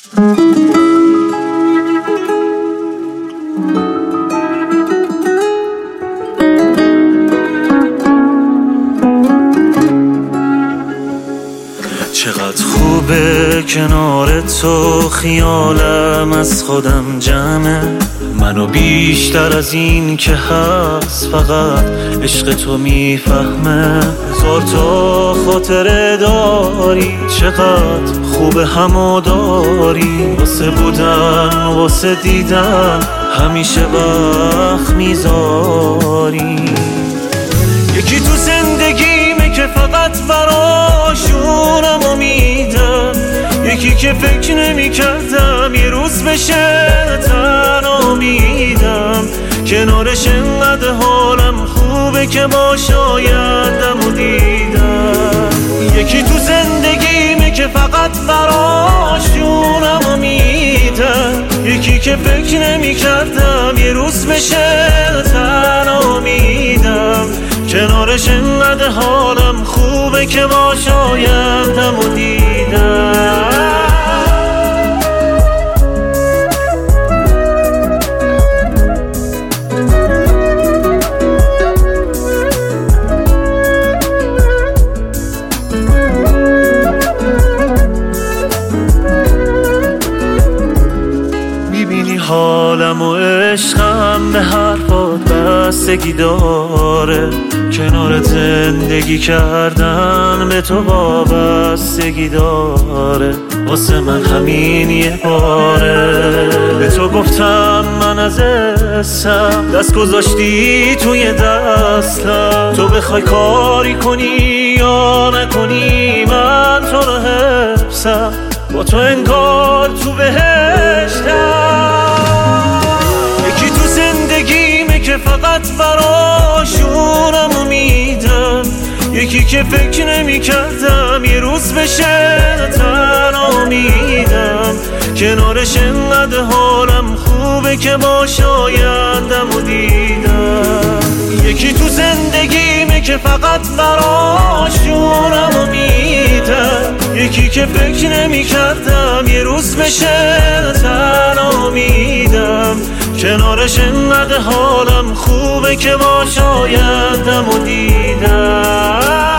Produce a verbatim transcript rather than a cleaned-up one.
چقدر خوبه کنار تو، خیالم از خودم جمعه. منو بیشتر از این که هست فقط عشق تو میفهمه. هزار تا خاطره داری، چقدر خوبه همو داری. واسه بودن واسه دیدن همیشه وقت میذاری. یکی تو زندگیمه که فقط براشونم امیدم، یکی که فکر نمی کردم یه روز بشه تنها میدم. کنارش انقدر حالم خوبه که با شایدم و دیدم. یکی تو زندگیمه که فقط براشونم امیدم، یکی که فکر نمی کردم یه روز بشه تنها میدم. کنارش انقدر حالم خوبه که با شایدم و دیدم. حالم و عشقم به حرفات بستگی داره. کنار زندگی کردن به تو وابستگی داره. واسه من همین یه باره. به تو گفتم من از اسم دست گذاشتی توی دستم. تو بخوای کاری کنی یا نکنی من تو رو حفظم. با تو انگار تو بهشتم. یکی تو زندگیمه که فقط براشونم امیدم، یکی که فکر نمی کردم یه روز بشه تنها میدم. کنارش انقدر حالم خوبه که با شایدم و دیدم. یکی تو زندگیمه که فقط براشونم امیدم، یکی که فکر نمی کردم یه روز بشه تنها میدم. کنارش انقدر حالم خوبه که با شایدم و دیدم.